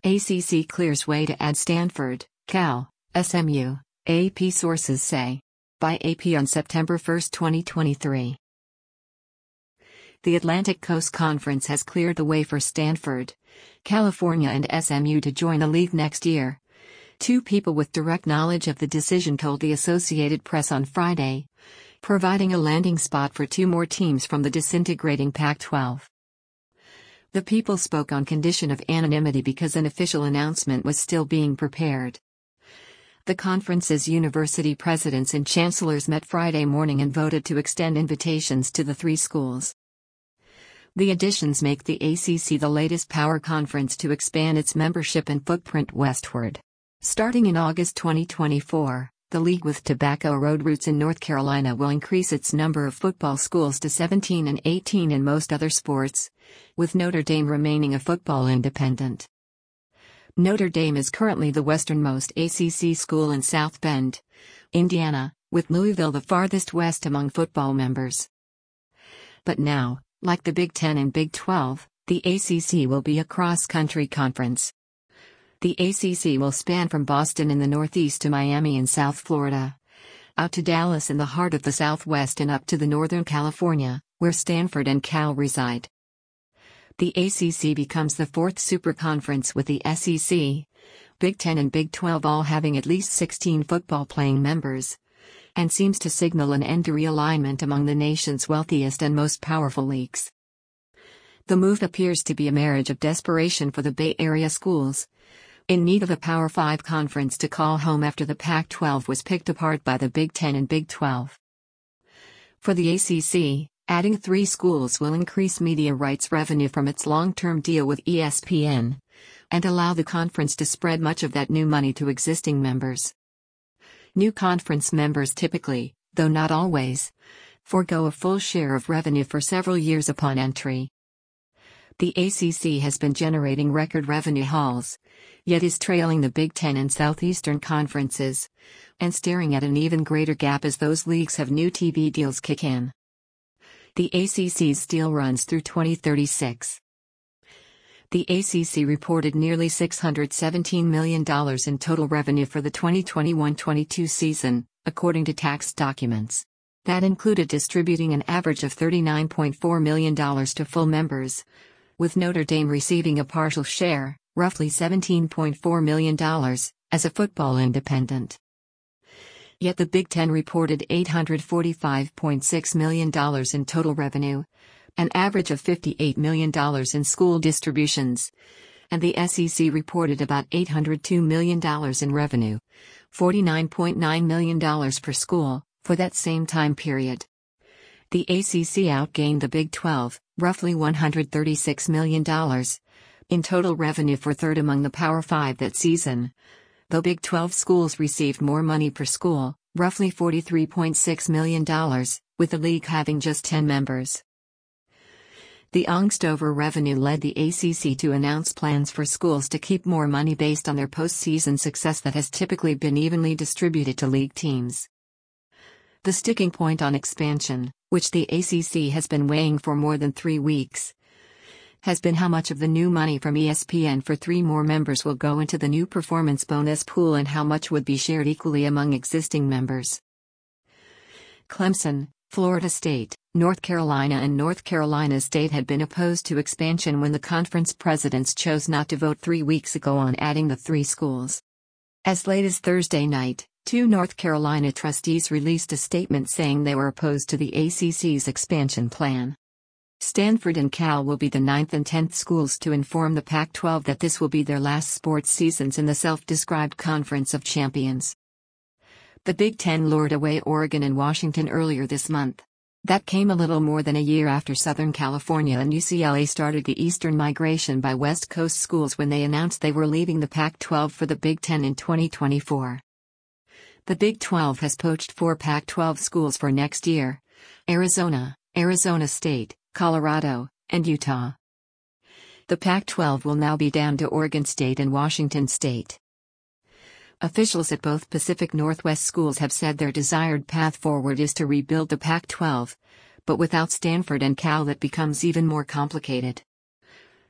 ACC clears way to add Stanford, Cal, SMU, AP sources say. By AP on September 1, 2023. The Atlantic Coast Conference has cleared the way for Stanford, California and SMU to join the league next year. Two people with direct knowledge of the decision told the Associated Press on Friday, providing a landing spot for two more teams from the disintegrating Pac-12. The people spoke on condition of anonymity because an official announcement was still being prepared. The conference's university presidents and chancellors met Friday morning and voted to extend invitations to the three schools. The additions make the ACC the latest power conference to expand its membership and footprint westward. Starting in August 2024, the league with Tobacco Road roots in North Carolina will increase its number of football schools to 17 and 18 in most other sports, with Notre Dame remaining a football independent. Notre Dame is currently the westernmost ACC school in South Bend, Indiana, with Louisville the farthest west among football members. But now, like the Big Ten and Big 12, the ACC will be a cross-country conference. The ACC will span from Boston in the northeast to Miami in South Florida, out to Dallas in the heart of the Southwest and up to the Northern California, where Stanford and Cal reside. The ACC becomes the fourth superconference with the SEC, Big Ten and Big 12 all having at least 16 football-playing members, and seems to signal an end to realignment among the nation's wealthiest and most powerful leagues. The move appears to be a marriage of desperation for the Bay Area schools, in need of a Power 5 conference to call home after the Pac-12 was picked apart by the Big Ten and Big 12. For the ACC, adding three schools will increase media rights revenue from its long-term deal with ESPN, and allow the conference to spread much of that new money to existing members. New conference members typically, though not always, forego a full share of revenue for several years upon entry. The ACC has been generating record revenue hauls, yet is trailing the Big Ten and Southeastern conferences, and staring at an even greater gap as those leagues have new TV deals kick in. The ACC's deal runs through 2036. The ACC reported nearly $617 million in total revenue for the 2021-22 season, according to tax documents. That included distributing an average of $39.4 million to full members, with Notre Dame receiving a partial share, roughly $17.4 million, as a football independent. Yet the Big Ten reported $845.6 million in total revenue, an average of $58 million in school distributions, and the SEC reported about $802 million in revenue, $49.9 million per school, for that same time period. The ACC outgained the Big 12, roughly $136 million, in total revenue for third among the Power 5 that season, though Big 12 schools received more money per school, roughly $43.6 million, with the league having just 10 members. The angst over revenue led the ACC to announce plans for schools to keep more money based on their postseason success that has typically been evenly distributed to league teams. The sticking point on expansion, which the ACC has been weighing for more than 3 weeks, has been how much of the new money from ESPN for 3 more members will go into the new performance bonus pool and how much would be shared equally among existing members. Clemson, Florida State, North Carolina and North Carolina State had been opposed to expansion when the conference presidents chose not to vote 3 weeks ago on adding the 3 schools. As late as Thursday night, 2 North Carolina trustees released a statement saying they were opposed to the ACC's expansion plan. Stanford and Cal will be the 9th and 10th schools to inform the Pac-12 that this will be their last sports seasons in the self-described Conference of Champions. The Big Ten lured away Oregon and Washington earlier this month. That came a little more than a year after Southern California and UCLA started the eastern migration by West Coast schools when they announced they were leaving the Pac-12 for the Big Ten in 2024. The Big 12 has poached 4 Pac-12 schools for next year: Arizona, Arizona State, Colorado, and Utah. The Pac-12 will now be down to Oregon State and Washington State. Officials at both Pacific Northwest schools have said their desired path forward is to rebuild the Pac-12, but without Stanford and Cal that becomes even more complicated.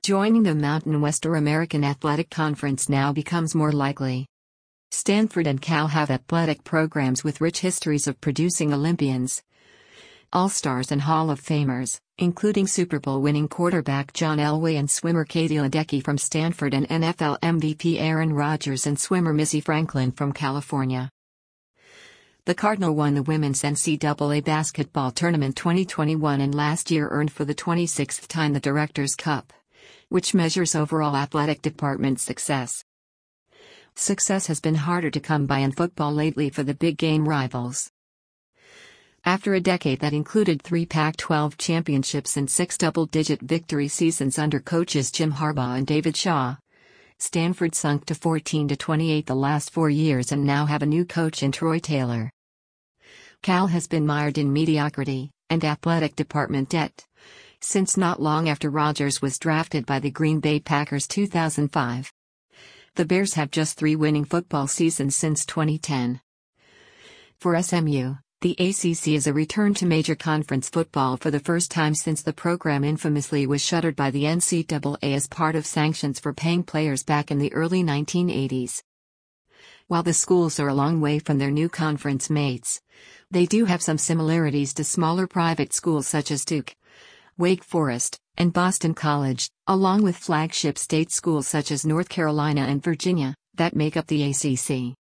Joining the Mountain West or American Athletic Conference now becomes more likely. Stanford and Cal have athletic programs with rich histories of producing Olympians, All-Stars and Hall of Famers, including Super Bowl winning quarterback John Elway and swimmer Katie Ledecky from Stanford and NFL MVP Aaron Rodgers and swimmer Missy Franklin from California. The Cardinal won the Women's NCAA Basketball Tournament 2021 and last year earned for the 26th time the Directors' Cup, which measures overall athletic department success. Success has been harder to come by in football lately for the big game rivals. After a decade that included 3 Pac-12 championships and 6 double-digit victory seasons under coaches Jim Harbaugh and David Shaw, Stanford sunk to 14-28 the last 4 years and now have a new coach in Troy Taylor. Cal has been mired in mediocrity and athletic department debt since not long after Rodgers was drafted by the Green Bay Packers 2005. The Bears have just 3 winning football seasons since 2010. For SMU, the ACC is a return to major conference football for the first time since the program infamously was shuttered by the NCAA as part of sanctions for paying players back in the early 1980s. While the schools are a long way from their new conference mates, they do have some similarities to smaller private schools such as Duke, Wake Forest, and Boston College, along with flagship state schools such as North Carolina and Virginia, that make up the ACC.